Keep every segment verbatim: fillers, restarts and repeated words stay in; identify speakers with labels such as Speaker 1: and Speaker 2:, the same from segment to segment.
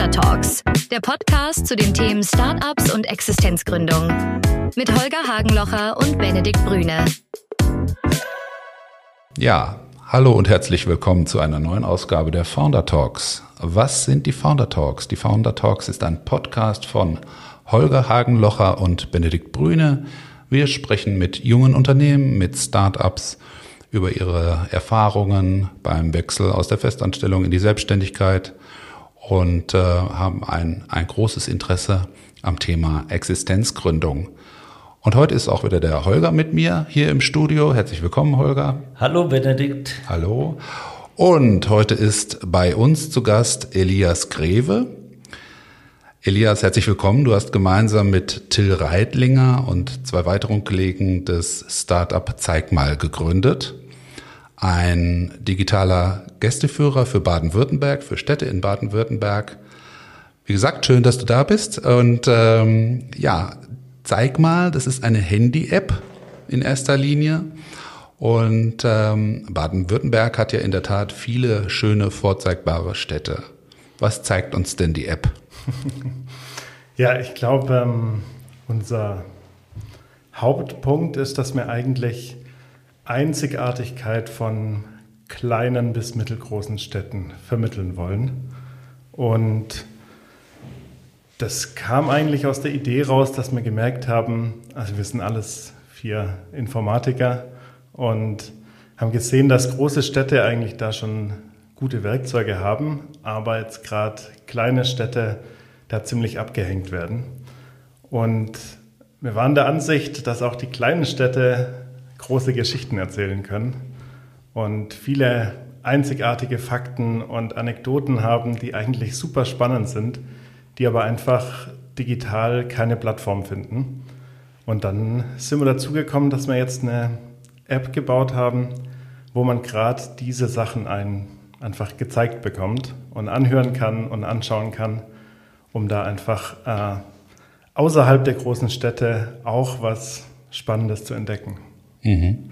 Speaker 1: Founder Talks, der Podcast zu den Themen Startups und Existenzgründung. Mit Holger Hagenlocher und Benedikt Brüne.
Speaker 2: Ja, hallo und herzlich willkommen zu einer neuen Ausgabe der Founder Talks. Was sind die Founder Talks? Die Founder Talks ist ein Podcast von Holger Hagenlocher und Benedikt Brüne. Wir sprechen mit jungen Unternehmen, mit Startups über ihre Erfahrungen beim Wechsel aus der Festanstellung in die Selbstständigkeit und äh, haben ein, ein großes Interesse am Thema Existenzgründung. Und heute ist auch wieder der Holger mit mir hier im Studio. Herzlich willkommen, Holger.
Speaker 3: Hallo, Benedikt.
Speaker 2: Hallo. Und heute ist bei uns zu Gast Elias Greve. Elias, herzlich willkommen. Du hast gemeinsam mit Till Reitlinger und zwei weiteren Kollegen das Startup Zeigmal gegründet. Ein digitaler Gästeführer für Baden-Württemberg, für Städte in Baden-Württemberg. Wie gesagt, schön, dass du da bist. Und ähm, ja, Zeigmal, das ist eine Handy-App in erster Linie. Und ähm, Baden-Württemberg hat ja in der Tat viele schöne, vorzeigbare Städte. Was zeigt uns denn die App?
Speaker 4: Ja, ich glaube, ähm, unser Hauptpunkt ist, dass wir eigentlich Einzigartigkeit von kleinen bis mittelgroßen Städten vermitteln wollen. Und das kam eigentlich aus der Idee raus, dass wir gemerkt haben, also wir sind alles vier Informatiker und haben gesehen, dass große Städte eigentlich da schon gute Werkzeuge haben, aber jetzt gerade kleine Städte da ziemlich abgehängt werden. Und wir waren der Ansicht, dass auch die kleinen Städte große Geschichten erzählen können und viele einzigartige Fakten und Anekdoten haben, die eigentlich super spannend sind, die aber einfach digital keine Plattform finden. Und dann sind wir dazu gekommen, dass wir jetzt eine App gebaut haben, wo man gerade diese Sachen ein, einfach gezeigt bekommt und anhören kann und anschauen kann, um da einfach äh, außerhalb der großen Städte auch was Spannendes zu entdecken.
Speaker 2: Mhm.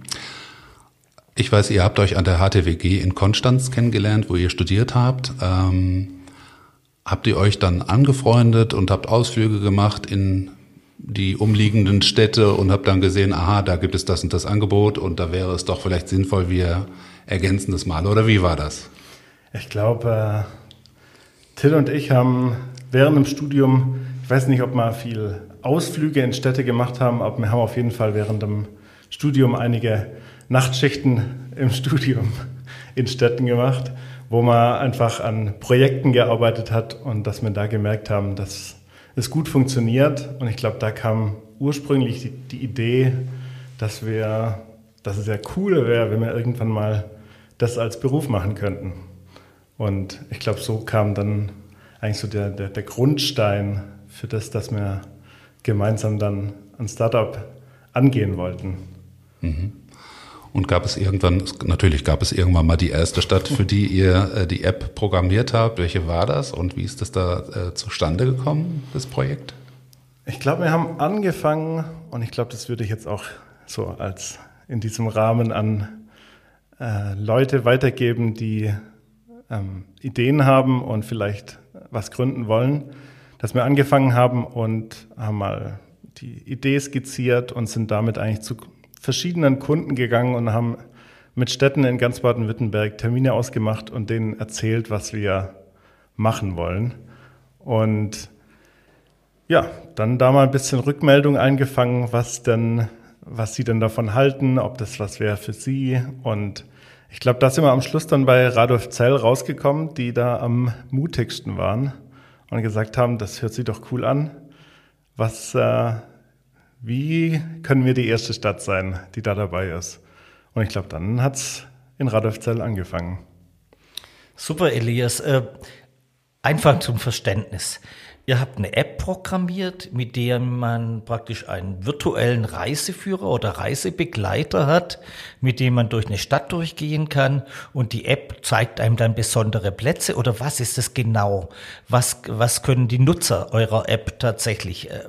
Speaker 2: Ich weiß, ihr habt euch an der H T W G in Konstanz kennengelernt, wo ihr studiert habt. Ähm, habt ihr euch dann angefreundet und habt Ausflüge gemacht in die umliegenden Städte und habt dann gesehen, aha, da gibt es das und das Angebot und da wäre es doch vielleicht sinnvoll, wir ergänzen das mal. Oder wie war das?
Speaker 4: Ich glaube, äh, Till und ich haben während dem Studium, ich weiß nicht, ob wir viel Ausflüge in Städte gemacht haben, aber wir haben auf jeden Fall während dem Studium einige Nachtschichten im Studium in Städten gemacht, wo man einfach an Projekten gearbeitet hat und dass wir da gemerkt haben, dass es gut funktioniert. Und ich glaube, da kam ursprünglich die, die Idee, dass wir, dass es ja cool wäre, wenn wir irgendwann mal das als Beruf machen könnten. Und ich glaube, so kam dann eigentlich so der, der, der Grundstein für das, dass wir gemeinsam dann ein Startup angehen wollten.
Speaker 2: Mhm. Und gab es irgendwann, natürlich gab es irgendwann mal die erste Stadt, für die ihr äh, die App programmiert habt. Welche war das und wie ist das da äh, zustande gekommen, das Projekt?
Speaker 4: Ich glaube, wir haben angefangen und ich glaube, das würde ich jetzt auch so als in diesem Rahmen an äh, Leute weitergeben, die ähm, Ideen haben und vielleicht was gründen wollen, dass wir angefangen haben und haben mal die Idee skizziert und sind damit eigentlich zu verschiedenen Kunden gegangen und haben mit Städten in ganz Baden-Württemberg Termine ausgemacht und denen erzählt, was wir machen wollen. Und ja, dann da mal ein bisschen Rückmeldung eingefangen, was denn, was sie denn davon halten, ob das was wäre für sie. Und ich glaube, da sind wir am Schluss dann bei Radolfzell rausgekommen, die da am mutigsten waren und gesagt haben, das hört sich doch cool an. Was äh, Wie können wir die erste Stadt sein, die da dabei ist? Und ich glaube, dann hat es in Radolfzell angefangen.
Speaker 3: Super, Elias. Äh, einfach zum Verständnis. Ihr habt eine App programmiert, mit der man praktisch einen virtuellen Reiseführer oder Reisebegleiter hat, mit dem man durch eine Stadt durchgehen kann und die App zeigt einem dann besondere Plätze oder was ist das genau? Was, was können die Nutzer eurer App tatsächlich äh,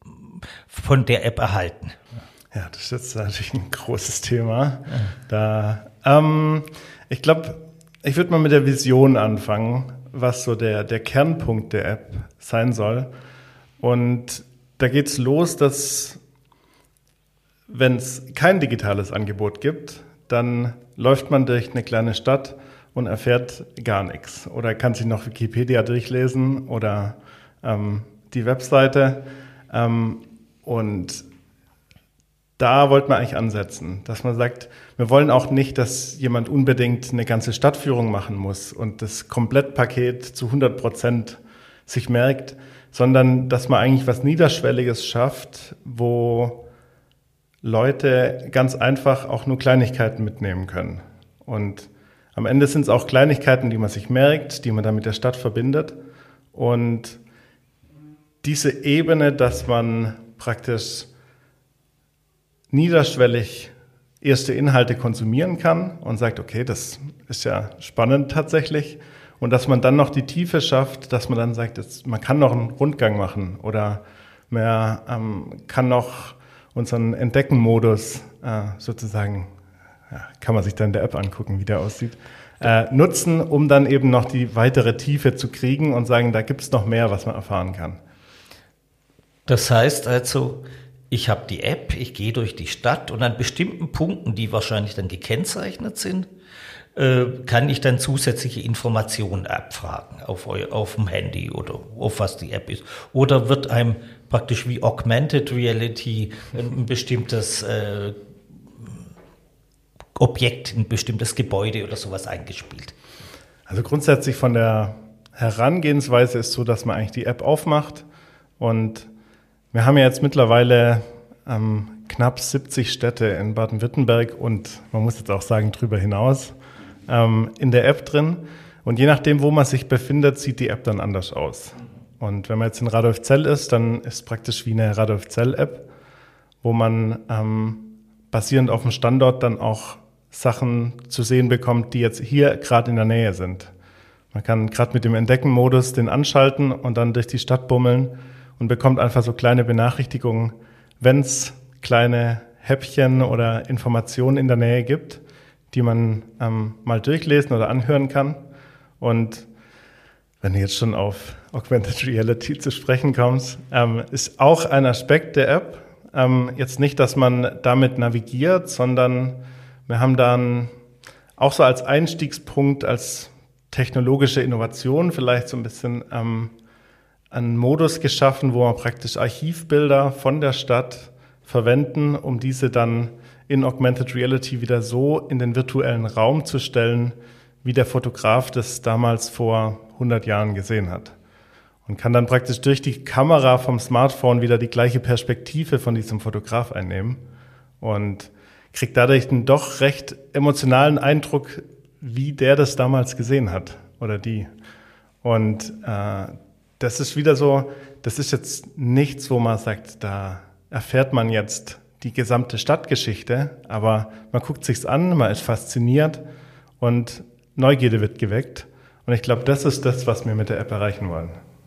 Speaker 3: von der App erhalten?
Speaker 4: Ja, das ist jetzt natürlich ein großes Thema. Ja. Da, ähm, ich glaube, ich würde mal mit der Vision anfangen. was so der, der Kernpunkt der App sein soll. Und da geht's los, dass wenn es kein digitales Angebot gibt, dann läuft man durch eine kleine Stadt und erfährt gar nichts. Oder kann sich noch Wikipedia durchlesen oder ähm, die Webseite. Ähm, und da wollte man eigentlich ansetzen, dass man sagt, wir wollen auch nicht, dass jemand unbedingt eine ganze Stadtführung machen muss und das Komplettpaket zu hundert Prozent sich merkt, sondern dass man eigentlich was Niederschwelliges schafft, wo Leute ganz einfach auch nur Kleinigkeiten mitnehmen können. Und am Ende sind es auch Kleinigkeiten, die man sich merkt, die man dann mit der Stadt verbindet. Und diese Ebene, dass man praktisch niederschwellig erste Inhalte konsumieren kann und sagt, okay, das ist ja spannend tatsächlich. Und dass man dann noch die Tiefe schafft, dass man dann sagt, jetzt, man kann noch einen Rundgang machen oder man ähm, kann noch unseren Entdecken-Modus äh, sozusagen, ja, kann man sich dann in der App angucken, wie der aussieht, äh, nutzen, um dann eben noch die weitere Tiefe zu kriegen und sagen, da gibt es noch mehr, was man erfahren kann.
Speaker 3: Das heißt also, ich habe die App, ich gehe durch die Stadt und an bestimmten Punkten, die wahrscheinlich dann gekennzeichnet sind, äh, kann ich dann zusätzliche Informationen abfragen auf, eu, auf dem Handy oder auf was die App ist. Oder wird einem praktisch wie Augmented Reality ein bestimmtes äh, Objekt, ein bestimmtes Gebäude oder sowas eingespielt?
Speaker 4: Also grundsätzlich von der Herangehensweise ist so, dass man eigentlich die App aufmacht und wir haben ja jetzt mittlerweile ähm, knapp siebzig Städte in Baden-Württemberg und man muss jetzt auch sagen, drüber hinaus ähm, in der App drin. Und je nachdem, wo man sich befindet, sieht die App dann anders aus. Und wenn man jetzt in Radolfzell ist, dann ist es praktisch wie eine Radolfzell-App, wo man ähm, basierend auf dem Standort dann auch Sachen zu sehen bekommt, die jetzt hier gerade in der Nähe sind. Man kann gerade mit dem Entdecken-Modus den anschalten und dann durch die Stadt bummeln und bekommt einfach so kleine Benachrichtigungen, wenn es kleine Häppchen oder Informationen in der Nähe gibt, die man ähm, mal durchlesen oder anhören kann. Und wenn du jetzt schon auf Augmented Reality zu sprechen kommst, ähm, ist auch ein Aspekt der App. Ähm, jetzt nicht, dass man damit navigiert, sondern wir haben dann auch so als Einstiegspunkt, als technologische Innovation vielleicht so ein bisschen ähm, einen Modus geschaffen, wo man praktisch Archivbilder von der Stadt verwenden, um diese dann in Augmented Reality wieder so in den virtuellen Raum zu stellen, wie der Fotograf das damals vor hundert Jahren gesehen hat. Und kann dann praktisch durch die Kamera vom Smartphone wieder die gleiche Perspektive von diesem Fotograf einnehmen und kriegt dadurch einen doch recht emotionalen Eindruck, wie der das damals gesehen hat oder die. Und äh, das ist wieder so, das ist jetzt nichts, wo man sagt, da erfährt man jetzt die gesamte Stadtgeschichte, aber man guckt sich's an, man ist fasziniert und Neugierde wird geweckt. Und ich glaube, das ist das, was wir mit der App erreichen wollen.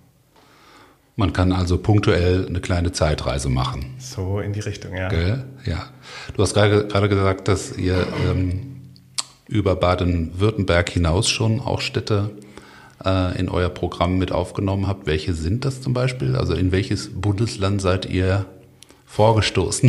Speaker 2: Man kann also punktuell eine kleine Zeitreise machen.
Speaker 4: So in die Richtung, ja.
Speaker 2: Gell? Ja. Du hast gerade, gerade gesagt, dass ihr ähm, über Baden-Württemberg hinaus schon auch Städte äh, in euer Programm mit aufgenommen habt. Welche sind das zum Beispiel? Also in welches Bundesland seid ihr vorgestoßen?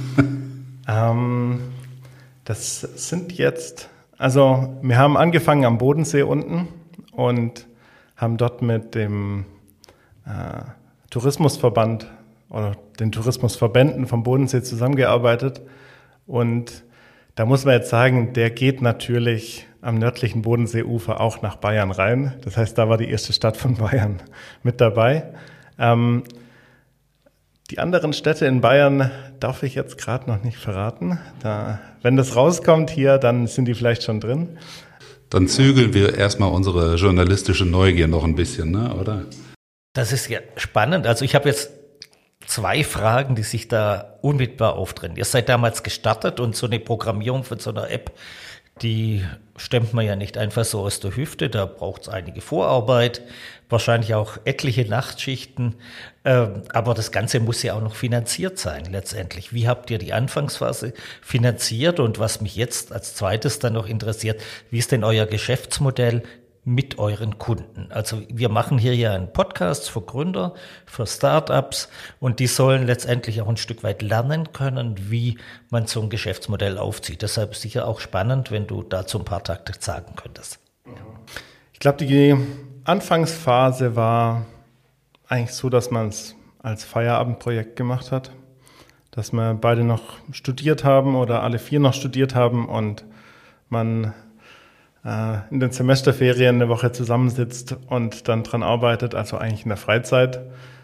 Speaker 4: ähm, das sind jetzt, also wir haben angefangen am Bodensee unten und haben dort mit dem äh, Tourismusverband oder den Tourismusverbänden vom Bodensee zusammengearbeitet. Und da muss man jetzt sagen, der geht natürlich am nördlichen Bodenseeufer auch nach Bayern rein. Das heißt, da war die erste Stadt von Bayern mit dabei. Ähm, die anderen Städte in Bayern darf ich jetzt gerade noch nicht verraten. Da, wenn das rauskommt hier, dann sind die vielleicht schon drin.
Speaker 2: Dann zügeln wir erstmal unsere journalistische Neugier noch ein bisschen, ne, oder?
Speaker 3: Das ist ja spannend. Also ich habe jetzt zwei Fragen, die sich da unmittelbar aufdrängen. Ihr seid damals gestartet und so eine Programmierung von so einer App, die stemmt man ja nicht einfach so aus der Hüfte. Da braucht es einige Vorarbeit, wahrscheinlich auch etliche Nachtschichten. Ähm, aber das Ganze muss ja auch noch finanziert sein letztendlich. Wie habt ihr die Anfangsphase finanziert? Und was mich jetzt als zweites dann noch interessiert, wie ist denn euer Geschäftsmodell? mit euren Kunden? Also wir machen hier ja einen Podcast für Gründer, für Startups und die sollen letztendlich auch ein Stück weit lernen können, wie man so ein Geschäftsmodell aufzieht. Deshalb ist sicher auch spannend, wenn du dazu ein paar Takte sagen könntest.
Speaker 4: Ich glaube, die Anfangsphase war eigentlich so, dass man es als Feierabendprojekt gemacht hat, dass wir beide noch studiert haben oder alle vier noch studiert haben und man äh, in den Semesterferien eine Woche zusammensitzt und dann dran arbeitet, also eigentlich in der Freizeit,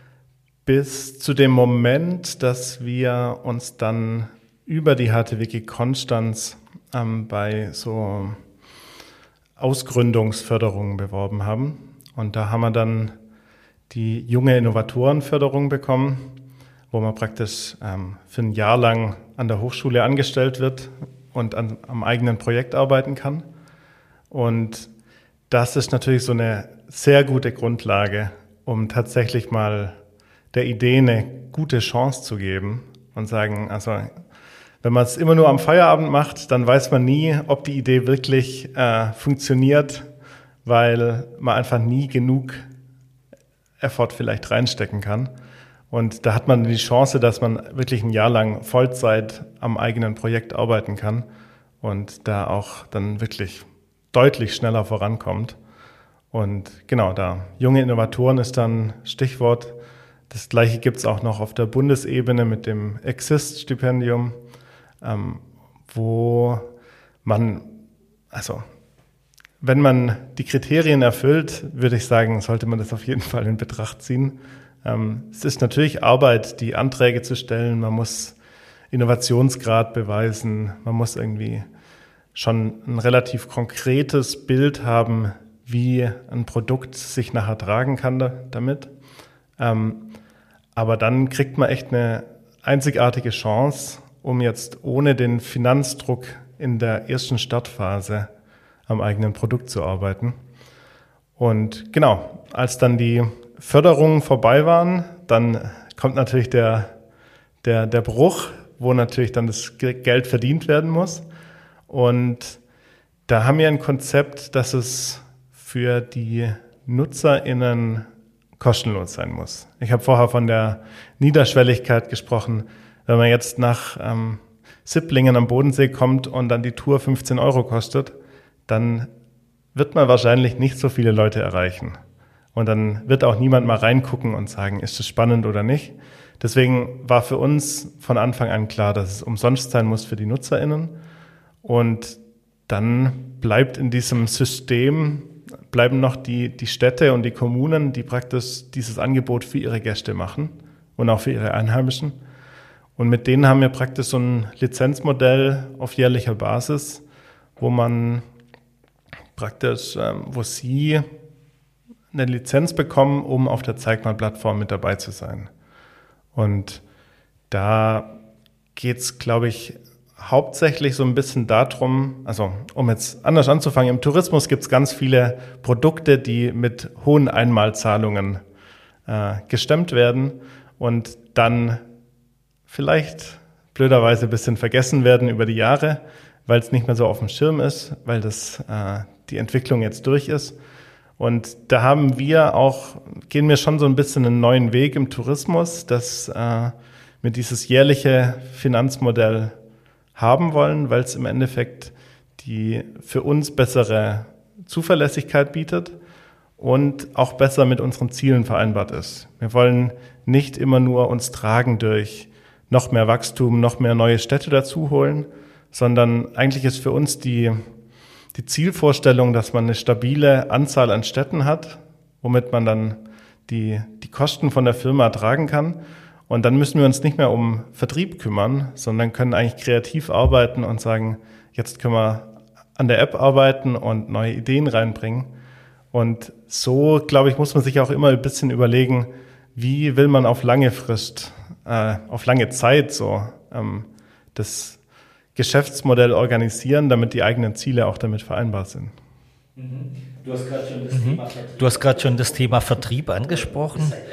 Speaker 4: bis zu dem Moment, dass wir uns dann über die H T W G Konstanz ähm, bei so Ausgründungsförderungen beworben haben. Und da haben wir dann die junge Innovatorenförderung bekommen, wo man praktisch ähm, für ein Jahr lang an der Hochschule angestellt wird und an, am eigenen Projekt arbeiten kann. Und das ist natürlich so eine sehr gute Grundlage, um tatsächlich mal der Idee eine gute Chance zu geben und sagen, also wenn man es immer nur am Feierabend macht, dann weiß man nie, ob die Idee wirklich äh, funktioniert, weil man einfach nie genug Effort vielleicht reinstecken kann. Und da hat man die Chance, dass man wirklich ein Jahr lang Vollzeit am eigenen Projekt arbeiten kann und da auch dann wirklich deutlich schneller vorankommt. Und genau, da junge Innovatoren ist dann Stichwort. Das Gleiche gibt es auch noch auf der Bundesebene mit dem Exist-Stipendium, ähm, wo man, also wenn man die Kriterien erfüllt, würde ich sagen, sollte man das auf jeden Fall in Betracht ziehen. Ähm, es ist natürlich Arbeit, die Anträge zu stellen. Man muss Innovationsgrad beweisen. Man muss irgendwie schon ein relativ konkretes Bild haben, wie ein Produkt sich nachher tragen kann da, damit. Ähm, aber dann kriegt man echt eine einzigartige Chance, um jetzt ohne den Finanzdruck in der ersten Startphase am eigenen Produkt zu arbeiten. Und genau, als dann die Förderungen vorbei waren, dann kommt natürlich der, der, der Bruch, wo natürlich dann das Geld verdient werden muss. Und da haben wir ein Konzept, dass es für die NutzerInnen kostenlos sein muss. Ich habe vorher von der Niederschwelligkeit gesprochen. Wenn man jetzt nach ähm, Sipplingen am Bodensee kommt und dann die Tour fünfzehn Euro kostet, dann wird man wahrscheinlich nicht so viele Leute erreichen. Und dann wird auch niemand mal reingucken und sagen, ist es spannend oder nicht. Deswegen war für uns von Anfang an klar, dass es umsonst sein muss für die NutzerInnen. Und dann bleibt in diesem System, bleiben noch die, die Städte und die Kommunen, die praktisch dieses Angebot für ihre Gäste machen und auch für ihre Einheimischen. Und mit denen haben wir praktisch so ein Lizenzmodell auf jährlicher Basis, wo man praktisch, ähm, wo sie eine Lizenz bekommen, um auf der Zeigmal-Plattform mit dabei zu sein. Und da geht es, glaube ich, hauptsächlich so ein bisschen darum, also um jetzt anders anzufangen, im Tourismus gibt es ganz viele Produkte, die mit hohen Einmalzahlungen äh, gestemmt werden und dann vielleicht blöderweise ein bisschen vergessen werden über die Jahre, weil es nicht mehr so auf dem Schirm ist, weil das äh, die Entwicklung jetzt durch ist. Und da haben wir auch, gehen wir schon so ein bisschen einen neuen Weg im Tourismus, dass äh, wir dieses jährliche Finanzmodell haben wollen, weil es im Endeffekt die für uns bessere Zuverlässigkeit bietet und auch besser mit unseren Zielen vereinbart ist. Wir wollen nicht immer nur uns tragen durch noch mehr Wachstum, noch mehr neue Städte dazu holen, sondern eigentlich ist für uns die, die Zielvorstellung, dass man eine stabile Anzahl an Städten hat, womit man dann die, die Kosten von der Firma tragen kann. Und dann müssen wir uns nicht mehr um Vertrieb kümmern, sondern können eigentlich kreativ arbeiten und sagen, jetzt können wir an der App arbeiten und neue Ideen reinbringen. Und so, glaube ich, muss man sich auch immer ein bisschen überlegen, wie will man auf lange Frist, äh, auf lange Zeit so ähm, das Geschäftsmodell organisieren, damit die eigenen Ziele auch damit vereinbar sind.
Speaker 3: Du hast gerade schon das, mhm. Thema, du hast gerade schon das Thema Vertrieb angesprochen.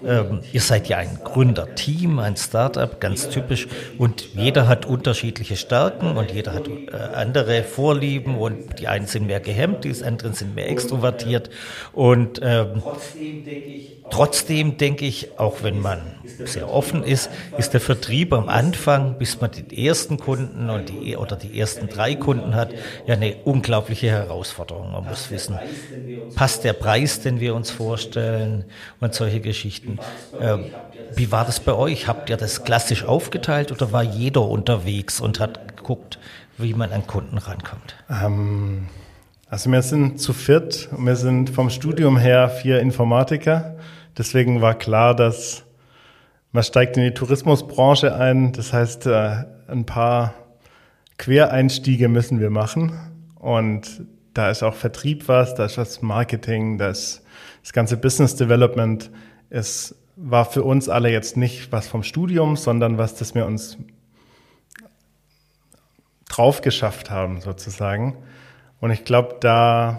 Speaker 3: Ähm, ihr seid ja ein Gründerteam, ein Startup, ganz typisch. Und jeder hat unterschiedliche Stärken und jeder hat äh, andere Vorlieben. Und die einen sind mehr gehemmt, die anderen sind mehr extrovertiert. Und ähm, trotzdem denke ich, auch wenn man sehr offen ist, ist der Vertrieb am Anfang, bis man die ersten Kunden und die, oder die ersten drei Kunden hat, ja eine unglaubliche Herausforderung. Man muss wissen, passt der Preis, den wir uns vorstellen und solche Geschichten. Ähm, wie war das bei euch? Habt ihr das klassisch aufgeteilt oder war jeder unterwegs und hat geguckt, wie man an Kunden rankommt?
Speaker 4: Ähm, also wir sind zu viert, wir sind vom Studium her vier Informatiker. Deswegen war klar, dass man steigt in die Tourismusbranche ein. Das heißt, ein paar Quereinstiege müssen wir machen. Und da ist auch Vertrieb was, da ist was Marketing, da ist das ganze Business Development. Es war für uns alle jetzt nicht was vom Studium, sondern was, das wir uns drauf geschafft haben, sozusagen. Und ich glaube, da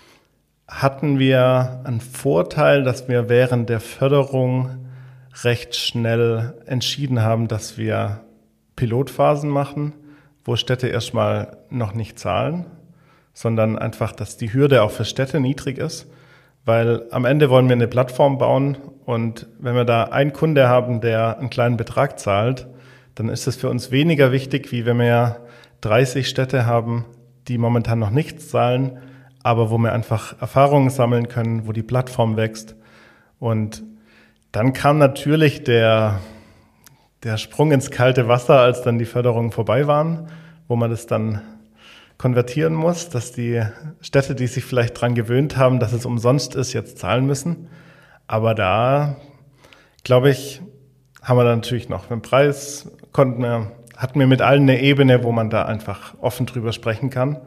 Speaker 4: hatten wir einen Vorteil, dass wir während der Förderung recht schnell entschieden haben, dass wir Pilotphasen machen, wo Städte erstmal noch nicht zahlen, sondern einfach, dass die Hürde auch für Städte niedrig ist, weil am Ende wollen wir eine Plattform bauen und wenn wir da einen Kunde haben, der einen kleinen Betrag zahlt, dann ist es für uns weniger wichtig, wie wenn wir dreißig Städte haben, die momentan noch nichts zahlen, aber wo wir einfach Erfahrungen sammeln können, wo die Plattform wächst. Und dann kam natürlich der, der Sprung ins kalte Wasser, als dann die Förderungen vorbei waren, wo man das dann konvertieren muss, dass die Städte, die sich vielleicht dran gewöhnt haben, dass es umsonst ist, jetzt zahlen müssen. Aber da, glaube ich, haben wir dann natürlich noch den Preis, konnten wir, hatten wir mit allen eine Ebene, wo man da einfach offen drüber sprechen kann.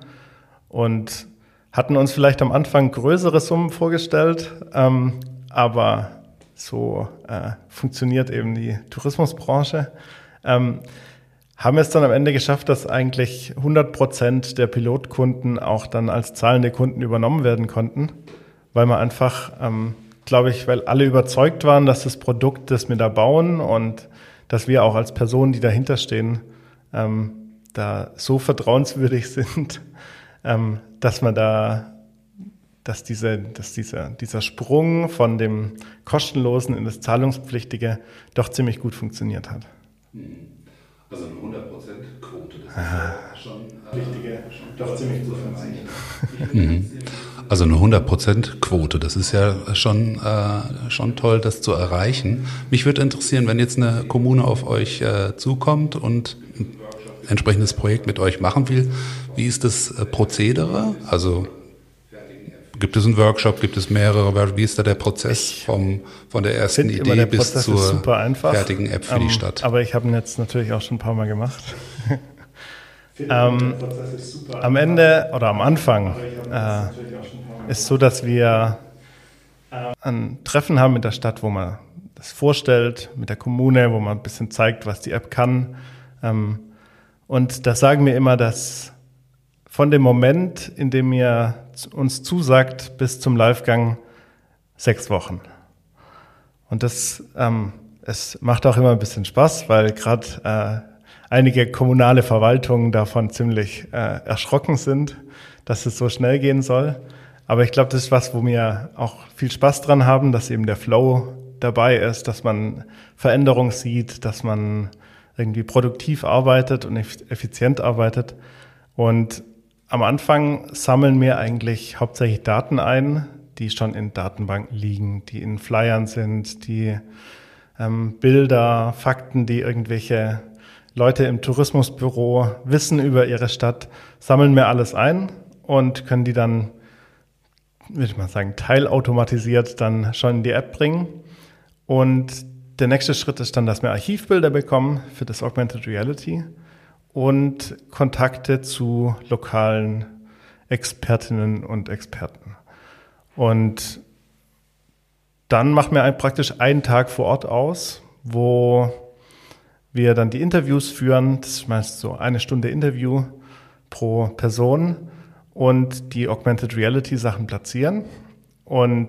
Speaker 4: Und hatten uns vielleicht am Anfang größere Summen vorgestellt, ähm, aber so äh, funktioniert eben die Tourismusbranche. Ähm, haben es dann am Ende geschafft, dass eigentlich hundert Prozent der Pilotkunden auch dann als zahlende Kunden übernommen werden konnten, weil man einfach, ähm, glaube ich, weil alle überzeugt waren, dass das Produkt, das wir da bauen und dass wir auch als Personen, die dahinter stehen, ähm, da so vertrauenswürdig sind, ähm, dass man da dass, diese, dass dieser, dieser Sprung von dem Kostenlosen in das Zahlungspflichtige doch ziemlich gut funktioniert hat.
Speaker 2: Also eine hundert Prozent Quote, das ist
Speaker 4: ah,
Speaker 2: ja schon
Speaker 4: Pflichtige, doch ziemlich gut funktioniert.
Speaker 2: Mhm. Also eine hundert Prozent Quote, das ist ja schon, äh, schon toll, das zu erreichen. Mich würde interessieren, wenn jetzt eine Kommune auf euch äh, zukommt und ein entsprechendes Projekt mit euch machen will, wie ist das äh, Prozedere? Also gibt es einen Workshop, gibt es mehrere, wie ist da der Prozess vom, von der ersten Idee der bis zur fertigen App für um, die Stadt?
Speaker 4: Aber ich habe ihn jetzt natürlich auch schon ein paar Mal gemacht. ähm, am Ende oder am Anfang äh, ist so, dass wir ein Treffen haben mit der Stadt, wo man das vorstellt, mit der Kommune, wo man ein bisschen zeigt, was die App kann. Ähm, und da sagen wir immer, dass von dem Moment, in dem ihr uns zusagt, bis zum Livegang sechs Wochen. Und das ähm, es macht auch immer ein bisschen Spaß, weil gerade äh, einige kommunale Verwaltungen davon ziemlich äh, erschrocken sind, dass es so schnell gehen soll. Aber ich glaube, das ist was, wo wir auch viel Spaß dran haben, dass eben der Flow dabei ist, dass man Veränderung sieht, dass man irgendwie produktiv arbeitet und effizient arbeitet. Und am Anfang sammeln wir eigentlich hauptsächlich Daten ein, die schon in Datenbanken liegen, die in Flyern sind, die ähm, Bilder, Fakten, die irgendwelche Leute im Tourismusbüro wissen über ihre Stadt, sammeln wir alles ein und können die dann, würde ich mal sagen, teilautomatisiert dann schon in die App bringen. Und der nächste Schritt ist dann, dass wir Archivbilder bekommen für das Augmented Reality und Kontakte zu lokalen Expertinnen und Experten. Und dann machen wir praktisch einen Tag vor Ort aus, wo wir dann die Interviews führen. Das ist meist so eine Stunde Interview pro Person und die Augmented Reality Sachen platzieren. Und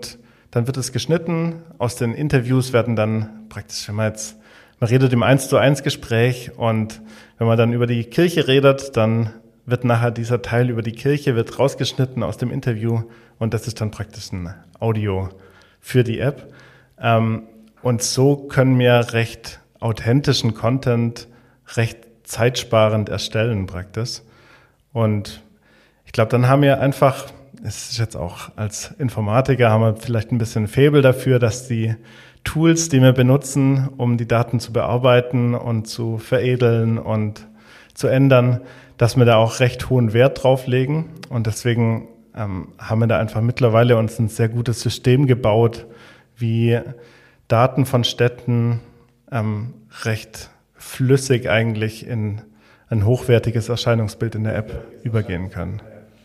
Speaker 4: dann wird es geschnitten. Aus den Interviews werden dann praktisch, wenn man jetzt, man redet im eins zu eins Gespräch und wenn man dann über die Kirche redet, dann wird nachher dieser Teil über die Kirche wird rausgeschnitten aus dem Interview und das ist dann praktisch ein Audio für die App. Ähm, und so können wir recht authentischen Content recht zeitsparend erstellen praktisch. Und ich glaube, dann haben wir einfach, es ist jetzt auch als Informatiker, haben wir vielleicht ein bisschen Faible dafür, dass die Tools, die wir benutzen, um die Daten zu bearbeiten und zu veredeln und zu ändern, dass wir da auch recht hohen Wert drauf legen. Und deswegen ähm, haben wir da einfach mittlerweile uns ein sehr gutes System gebaut, wie Daten von Städten ähm, recht flüssig eigentlich in ein hochwertiges Erscheinungsbild in der App übergehen können.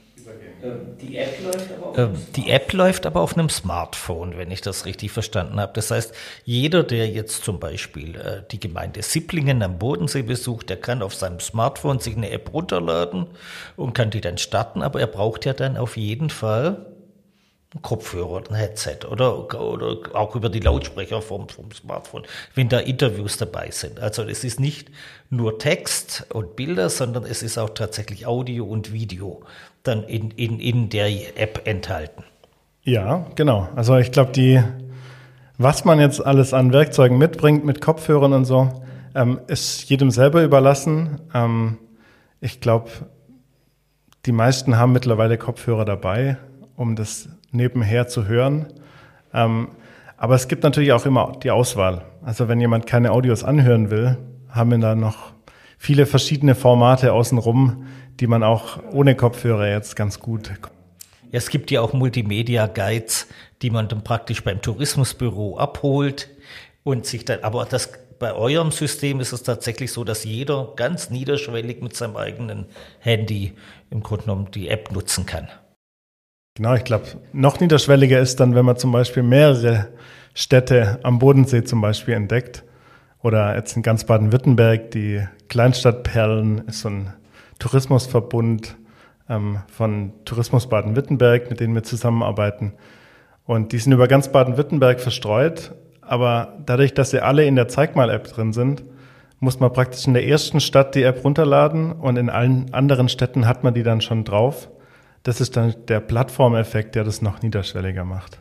Speaker 3: Die App läuft aber auf, ähm, die App läuft aber auf einem Smartphone, wenn ich das richtig verstanden habe. Das heißt, jeder, der jetzt zum Beispiel äh, die Gemeinde Sipplingen am Bodensee besucht, der kann auf seinem Smartphone sich eine App runterladen und kann die dann starten. Aber er braucht ja dann auf jeden Fall einen Kopfhörer, ein Headset oder, oder auch über die Lautsprecher vom, vom Smartphone, wenn da Interviews dabei sind. Also es ist nicht nur Text und Bilder, sondern es ist auch tatsächlich Audio und Video dann in, in, in der App enthalten.
Speaker 4: Ja, genau. Also ich glaube, die, was man jetzt alles an Werkzeugen mitbringt, mit Kopfhörern und so, ähm, ist jedem selber überlassen. Ähm, ich glaube, die meisten haben mittlerweile Kopfhörer dabei, um das nebenher zu hören. Ähm, aber es gibt natürlich auch immer die Auswahl. Also wenn jemand keine Audios anhören will, haben wir da noch viele verschiedene Formate außenrum, die man auch ohne Kopfhörer jetzt ganz gut.
Speaker 3: Es gibt ja auch Multimedia-Guides, die man dann praktisch beim Tourismusbüro abholt und sich dann, aber das, bei eurem System ist es tatsächlich so, dass jeder ganz niederschwellig mit seinem eigenen Handy im Grunde genommen die App nutzen kann.
Speaker 4: Genau, ich glaube, noch niederschwelliger ist dann, wenn man zum Beispiel mehrere Städte am Bodensee zum Beispiel entdeckt. Oder jetzt in ganz Baden-Württemberg, die Kleinstadtperlen ist so ein Tourismusverbund ähm, von Tourismus Baden-Württemberg, mit denen wir zusammenarbeiten. Und die sind über ganz Baden-Württemberg verstreut. Aber dadurch, dass sie alle in der Zeig-mal-App drin sind, muss man praktisch in der ersten Stadt die App runterladen und in allen anderen Städten hat man die dann schon drauf. Das ist dann der Plattformeffekt, der das noch niederschwelliger macht.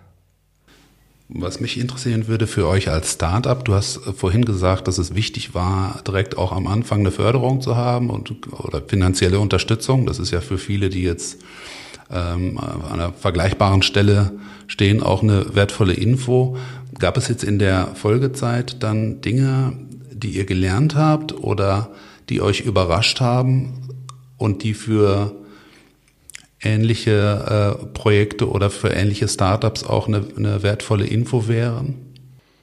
Speaker 2: Was mich interessieren würde für euch als Startup, du hast vorhin gesagt, dass es wichtig war, direkt auch am Anfang eine Förderung zu haben und oder finanzielle Unterstützung. Das ist ja für viele, die jetzt ähm, an einer vergleichbaren Stelle stehen, auch eine wertvolle Info. Gab es jetzt in der Folgezeit dann Dinge, die ihr gelernt habt oder die euch überrascht haben und die für ähnliche äh, Projekte oder für ähnliche Startups auch eine, eine wertvolle Info wären?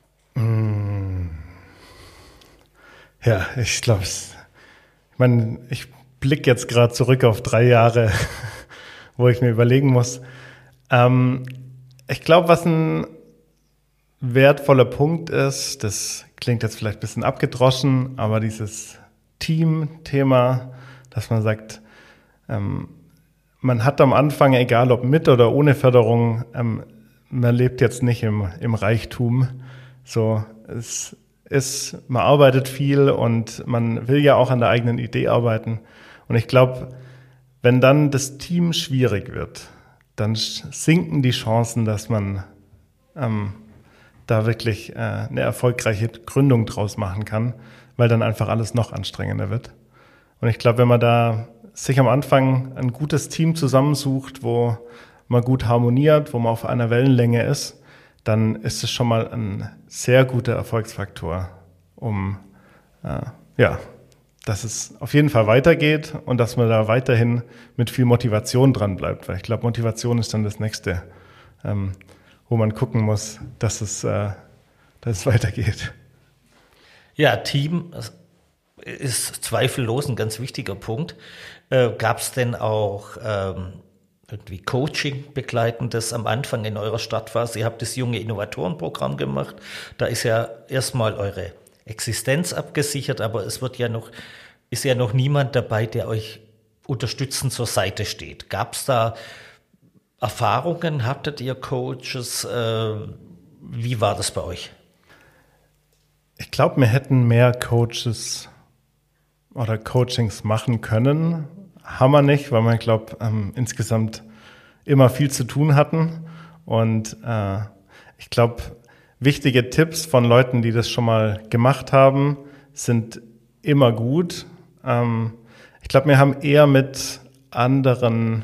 Speaker 4: Ja, ich glaube, ich meine, ich blicke jetzt gerade zurück auf drei Jahre, wo ich mir überlegen muss. Ähm, ich glaube, was ein wertvoller Punkt ist, das klingt jetzt vielleicht ein bisschen abgedroschen, aber dieses Team-Thema, dass man sagt, ähm, man hat am Anfang, egal ob mit oder ohne Förderung, ähm, man lebt jetzt nicht im, im Reichtum. So, es ist, man arbeitet viel und man will ja auch an der eigenen Idee arbeiten. Und ich glaube, wenn dann das Team schwierig wird, dann sinken die Chancen, dass man ähm, da wirklich äh, eine erfolgreiche Gründung draus machen kann, weil dann einfach alles noch anstrengender wird. Und ich glaube, wenn man da sich am Anfang ein gutes Team zusammensucht, wo man gut harmoniert, wo man auf einer Wellenlänge ist, dann ist es schon mal ein sehr guter Erfolgsfaktor, um äh, ja, dass es auf jeden Fall weitergeht und dass man da weiterhin mit viel Motivation dran bleibt. Weil ich glaube, Motivation ist dann das Nächste, ähm, wo man gucken muss, dass es, äh, dass es weitergeht.
Speaker 3: Ja, Team ist zweifellos ein ganz wichtiger Punkt. Äh, gab es denn auch ähm, irgendwie Coaching begleitendes am Anfang in eurer Startphase? Ihr habt das junge Innovatorenprogramm gemacht. Da ist ja erstmal eure Existenz abgesichert, aber es wird ja noch, ist ja noch niemand dabei, der euch unterstützend zur Seite steht. Gab es da Erfahrungen hattet ihr Coaches? Äh, wie war das bei euch?
Speaker 4: Ich glaube, wir hätten mehr Coaches oder Coachings machen können. Haben wir nicht, weil wir, glaube ähm, insgesamt immer viel zu tun hatten. Und äh, ich glaube, wichtige Tipps von Leuten, die das schon mal gemacht haben, sind immer gut. Ähm, ich glaube, wir haben eher mit anderen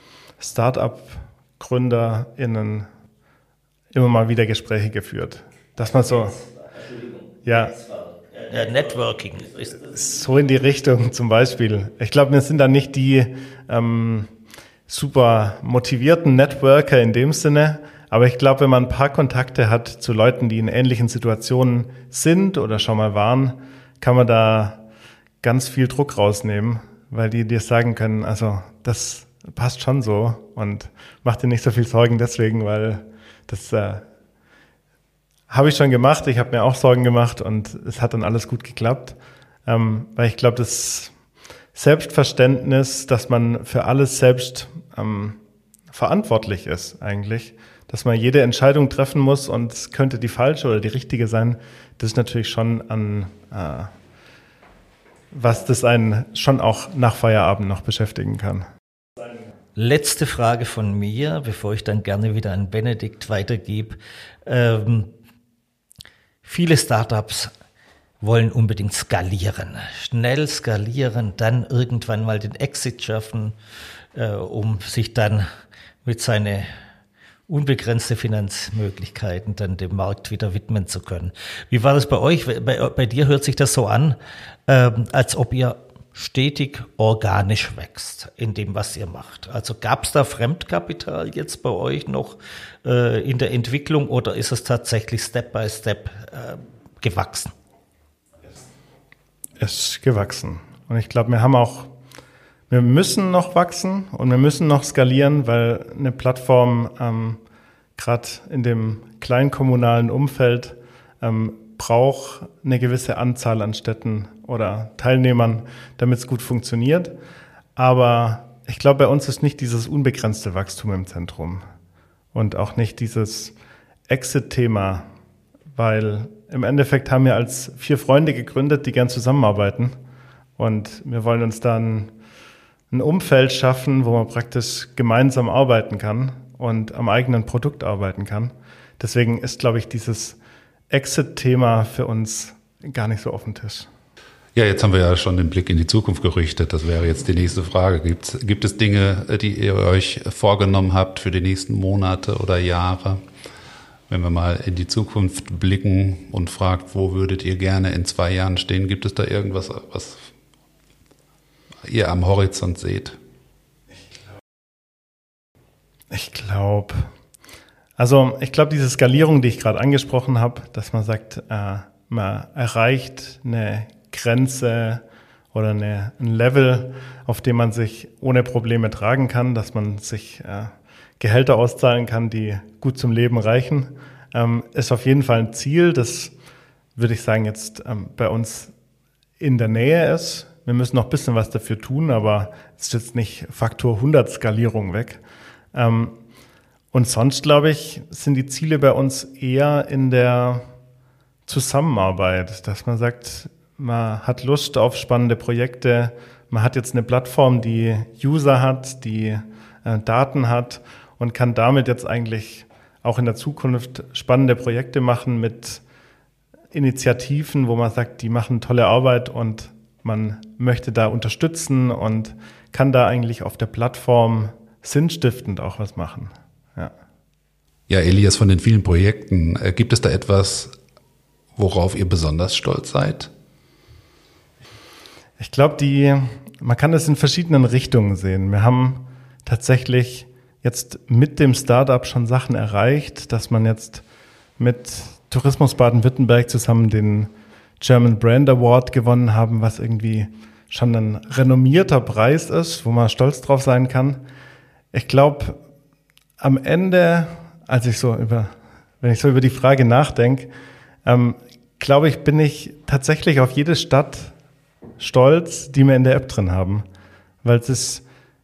Speaker 4: Start-up-GründerInnen immer mal wieder Gespräche geführt. Dass man so, ja,
Speaker 3: ja, Networking.
Speaker 4: So in die Richtung zum Beispiel. Ich glaube, wir sind da nicht die ähm, super motivierten Networker in dem Sinne, aber ich glaube, wenn man ein paar Kontakte hat zu Leuten, die in ähnlichen Situationen sind oder schon mal waren, kann man da ganz viel Druck rausnehmen, weil die dir sagen können, also das passt schon so und mach dir nicht so viel Sorgen deswegen, weil das äh, habe ich schon gemacht. Ich habe mir auch Sorgen gemacht und es hat dann alles gut geklappt, ähm, weil ich glaube, das Selbstverständnis, dass man für alles selbst ähm, verantwortlich ist eigentlich, dass man jede Entscheidung treffen muss und es könnte die falsche oder die richtige sein, das ist natürlich schon an äh, was das einen schon auch nach Feierabend noch beschäftigen kann.
Speaker 3: Letzte Frage von mir, bevor ich dann gerne wieder an Benedikt weitergebe. Ähm, viele Startups wollen unbedingt skalieren, schnell skalieren, dann irgendwann mal den Exit schaffen, äh, um sich dann mit seinen unbegrenzte Finanzmöglichkeiten dann dem Markt wieder widmen zu können. Wie war das bei euch? Bei, bei dir hört sich das so an, ähm, als ob ihr stetig organisch wächst in dem, was ihr macht. Also gab es da Fremdkapital jetzt bei euch noch äh, in der Entwicklung oder ist es tatsächlich Step by Step äh, gewachsen?
Speaker 4: Es ist gewachsen. Und ich glaube, wir haben auch, wir müssen noch wachsen und wir müssen noch skalieren, weil eine Plattform ähm, gerade in dem kleinkommunalen Umfeld ähm, braucht eine gewisse Anzahl an Städten oder Teilnehmern, damit es gut funktioniert. Aber ich glaube, bei uns ist nicht dieses unbegrenzte Wachstum im Zentrum und auch nicht dieses Exit-Thema, weil im Endeffekt haben wir als vier Freunde gegründet, die gern zusammenarbeiten und wir wollen uns dann ein Umfeld schaffen, wo man praktisch gemeinsam arbeiten kann und am eigenen Produkt arbeiten kann. Deswegen ist, glaube ich, dieses Exit-Thema für uns gar nicht so auf dem Tisch.
Speaker 2: Ja, jetzt haben wir ja schon den Blick in die Zukunft gerichtet. Das wäre jetzt die nächste Frage. Gibt's, gibt es Dinge, die ihr euch vorgenommen habt für die nächsten Monate oder Jahre? Wenn wir mal in die Zukunft blicken und fragt, wo würdet ihr gerne in zwei Jahren stehen? Gibt es da irgendwas, was ihr am Horizont seht?
Speaker 4: Ich glaube, also ich glaube, diese Skalierung, die ich gerade angesprochen habe, dass man sagt, äh, man erreicht eine Grenze oder eine, ein Level, auf dem man sich ohne Probleme tragen kann, dass man sich äh, Gehälter auszahlen kann, die gut zum Leben reichen, ähm, ist auf jeden Fall ein Ziel, das würde ich sagen jetzt ähm, bei uns in der Nähe ist. Wir müssen noch ein bisschen was dafür tun, aber es ist jetzt nicht Faktor hundert Skalierung weg. Ähm, und sonst, glaube ich, sind die Ziele bei uns eher in der Zusammenarbeit, dass man sagt, man hat Lust auf spannende Projekte, man hat jetzt eine Plattform, die User hat, die äh, Daten hat und kann damit jetzt eigentlich auch in der Zukunft spannende Projekte machen mit Initiativen, wo man sagt, die machen tolle Arbeit und man möchte da unterstützen und kann da eigentlich auf der Plattform sinnstiftend auch was machen. Ja,
Speaker 2: ja, Elias, von den vielen Projekten, äh, gibt es da etwas, worauf ihr besonders stolz seid?
Speaker 4: Ich glaube, die, man kann das in verschiedenen Richtungen sehen. Wir haben tatsächlich jetzt mit dem Startup schon Sachen erreicht, dass man jetzt mit Tourismus Baden-Württemberg zusammen den German Brand Award gewonnen haben, was irgendwie schon ein renommierter Preis ist, wo man stolz drauf sein kann. Ich glaube, am Ende, als ich so über, wenn ich so über die Frage nachdenke, ähm, glaube ich, bin ich tatsächlich auf jede Stadt stolz, die wir in der App drin haben. Weil es ist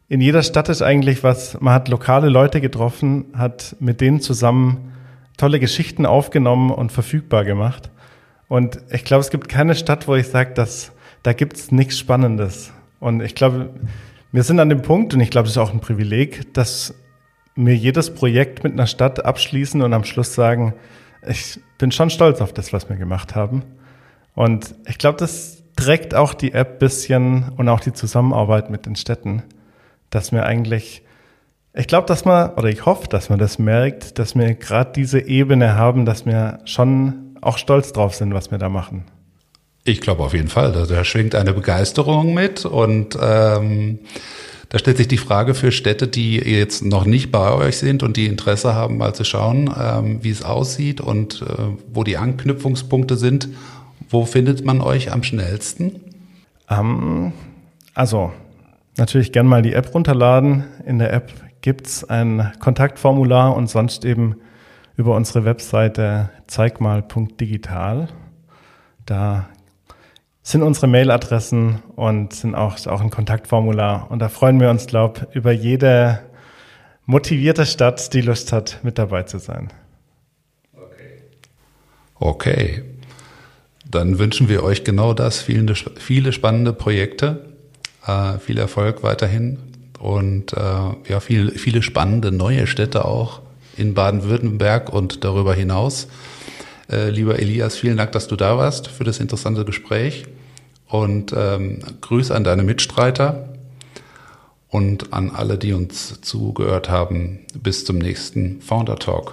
Speaker 4: in jeder Stadt ist eigentlich was, man hat lokale Leute getroffen, hat mit denen zusammen tolle Geschichten aufgenommen und verfügbar gemacht. Und ich glaube, es gibt keine Stadt, wo ich sage, dass da gibt's nichts Spannendes. Und ich glaube, wir sind an dem Punkt, und ich glaube, das ist auch ein Privileg, dass wir jedes Projekt mit einer Stadt abschließen und am Schluss sagen, ich bin schon stolz auf das, was wir gemacht haben. Und ich glaube, das trägt auch die App ein bisschen und auch die Zusammenarbeit mit den Städten, dass wir eigentlich, ich glaube, dass man, oder ich hoffe, dass man das merkt, dass wir gerade diese Ebene haben, dass wir schon auch stolz drauf sind, was wir da machen.
Speaker 2: Ich glaube auf jeden Fall, da, da schwingt eine Begeisterung mit und ähm, da stellt sich die Frage für Städte, die jetzt noch nicht bei euch sind und die Interesse haben, mal zu schauen, ähm, wie es aussieht und äh, wo die Anknüpfungspunkte sind. Wo findet man euch am schnellsten?
Speaker 4: Um, also natürlich gern mal die App runterladen. In der App gibt's ein Kontaktformular und sonst eben über unsere Webseite zeigmal punkt digital. Da sind unsere Mailadressen und sind auch, ist auch ein Kontaktformular. Und da freuen wir uns, glaube ich, über jede motivierte Stadt, die Lust hat, mit dabei zu sein.
Speaker 2: Okay. Okay. Dann wünschen wir euch genau das, viele, viele spannende Projekte, äh, viel Erfolg weiterhin und äh, ja, viel, viele spannende neue Städte auch in Baden-Württemberg und darüber hinaus. Äh, lieber Elias, vielen Dank, dass du da warst für das interessante Gespräch und ähm, Grüße an deine Mitstreiter und an alle, die uns zugehört haben. Bis zum nächsten Founder Talk.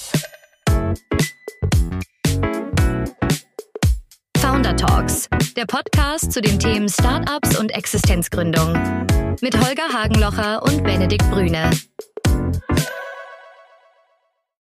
Speaker 1: Founder Talks, der Podcast zu den Themen Startups und Existenzgründung. Mit Holger Hagenlocher und Benedikt Brüne.